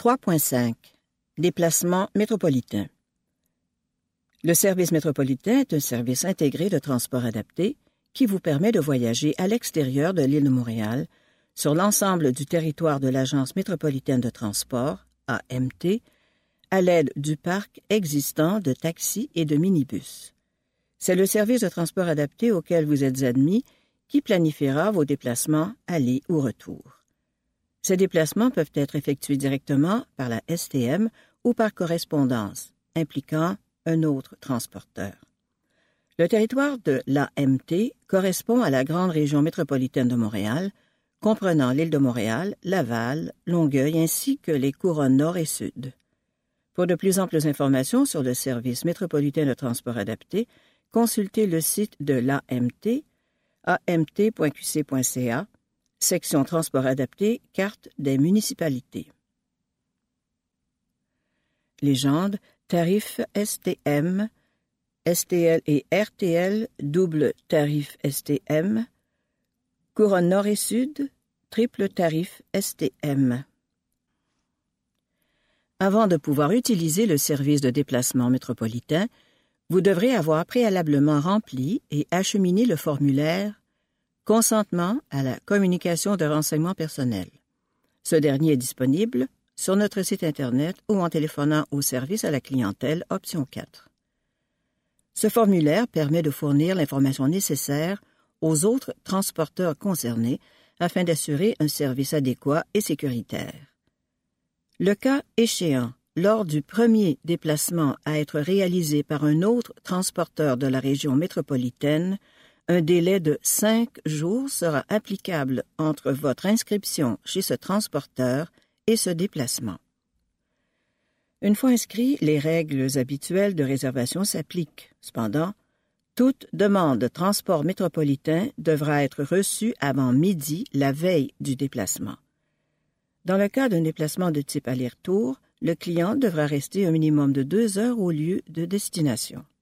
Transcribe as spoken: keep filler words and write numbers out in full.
trois point cinq. Déplacement métropolitain. Le service métropolitain est un service intégré de transport adapté qui vous permet de voyager à l'extérieur de l'île de Montréal, sur l'ensemble du territoire de l'Agence métropolitaine de transport, A M T, à l'aide du parc existant de taxis et de minibus. C'est le service de transport adapté auquel vous êtes admis qui planifiera vos déplacements aller ou retour. Ces déplacements peuvent être effectués directement par la S T M ou par correspondance, impliquant un autre transporteur. Le territoire de l'A M T correspond à la grande région métropolitaine de Montréal, comprenant l'île de Montréal, Laval, Longueuil ainsi que les couronnes nord et sud. Pour de plus amples informations sur le service métropolitain de transport adapté, consultez le site de l'A M T, a m t point q c point c a, section transport adapté, carte des municipalités. Légende, tarif S T M, S T L et R T L, double tarif S T M, couronne nord et sud, triple tarif S T M. Avant de pouvoir utiliser le service de déplacement métropolitain, vous devrez avoir préalablement rempli et acheminé le formulaire « Consentement à la communication de renseignements personnels ». Ce dernier est disponible sur notre site Internet ou en téléphonant au service à la clientèle, option quatre. Ce formulaire permet de fournir l'information nécessaire aux autres transporteurs concernés afin d'assurer un service adéquat et sécuritaire. Le cas échéant, lors du premier déplacement à être réalisé par un autre transporteur de la région métropolitaine, un délai de cinq jours sera applicable entre votre inscription chez ce transporteur et ce déplacement. Une fois inscrit, les règles habituelles de réservation s'appliquent. Cependant, toute demande de transport métropolitain devra être reçue avant midi la veille du déplacement. Dans le cas d'un déplacement de type aller-retour, le client devra rester un minimum de deux heures au lieu de destination.